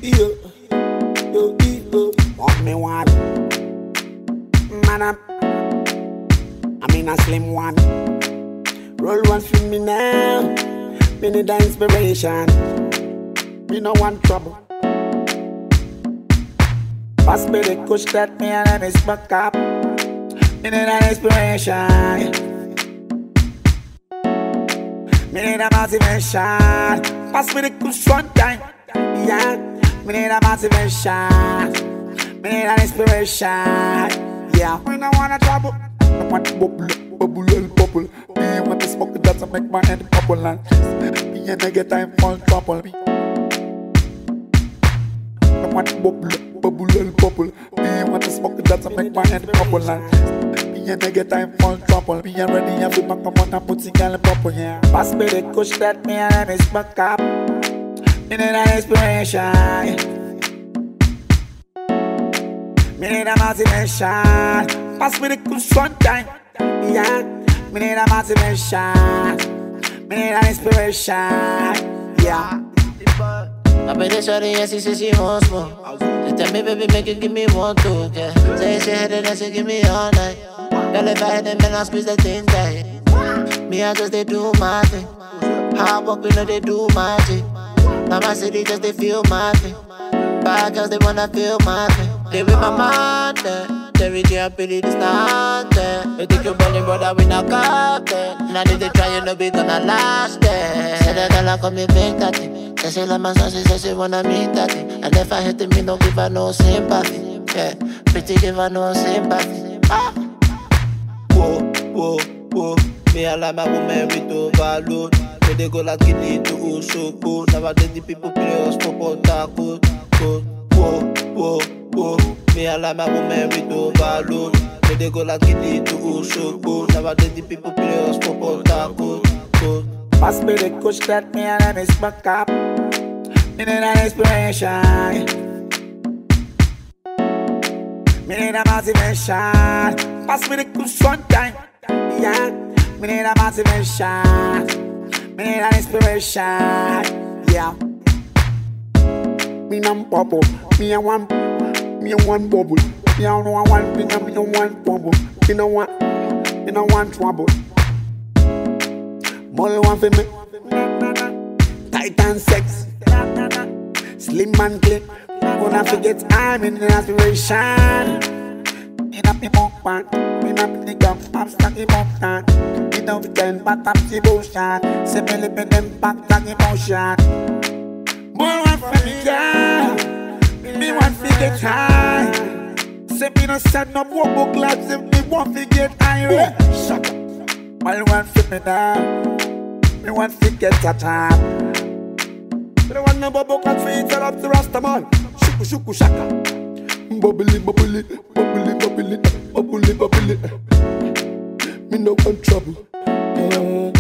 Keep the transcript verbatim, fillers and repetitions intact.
Yo, yo, yo, want me one. Man up, I mean a slim one. Roll one for me now. Me need the inspiration. Me no want trouble. Pass me the kush that me and I smoke up. Me need an inspiration. Me need a motivation. Pass me the kush one time. Yeah. Me need a motivation. Me need an inspiration. Yeah. Me no want trouble. I want bubble, bubble, and bubble. Me want to smoke that to make my head bubble and me and I get time for trouble. Me. I want bubble, bubble, and bubble. Me want to smoke that to make my head bubble and me and I get time for trouble. Me and ready have to back up on a putty girl bubble. Yeah. Pass me the kush that me and I smoke up. Me need an inspiration. Me need a motivation. Pass me the kush one time. Yeah. Me need a motivation. Me need an inspiration. Yeah. I bet it's shorty and she says she wants more. Just tell me, baby, make it give me one, two, yeah. Say she had it and she give me all night. Girl, if I hit them, then I squeeze the thing tight. Me, I just they do my thing. Hard work, we know they do magic. Now my city just they feel my thing. Bad girls, they wanna feel my thing. They with my mind, eh. Every day I pity this not there. You think you're running, brother, we not got there. Now that they try, you know we gonna last there. Say that girl, I come me big that thing. Say she love my son, she say she wanna meet that thing. And if I hit it, me no give her no sympathy. Yeah, pretty give her no sympathy. Ah. Whoa, whoa, whoa. Me I like my woman with overload. When they go like it need to also go. Nowadays the people play us for potato. Whoa, whoa, whoa. Me I like my woman with overload. When they go like it need to also go. Nowadays the people play us for potato. Pass me the kush that me and I smoke up. Me need an inspiration. Me need a motivation. Pass me the kush one time. Yeah. Me need a motivation. Me need an inspiration. Yeah. Me no bubble. Me a one. Me a one bubble. Me a no one. Me no me no one bubble. Me no want. Me no want trouble. More one for me. Titan sex. Slim and clean. Gonna forget I'm in the aspiration. Me not be mukbang. Me not be nigga. I'm stuck in mukbang. Me don't pretend but I'm the bullshit. Say me live in them back like emotion. More one for me, yeah. Me want to get high. Say me no sad no more book lads. If me want to get high. Shut up. All one for me now. Me want to get a job. Me don't want no bubble cat feet. Tell up to Rastaman. Shuku shuku shaka. Bubbly bubbly bubbly bubbly bubbly bubbly. Me no want trouble. Uh,